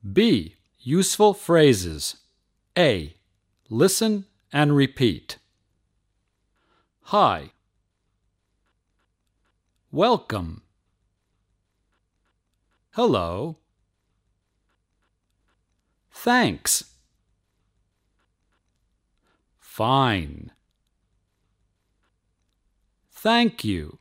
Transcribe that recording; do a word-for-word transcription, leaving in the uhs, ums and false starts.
B. Useful phrases. A. Listen and repeat. Hi. Welcome. Hello. Thanks. Fine. Thank you.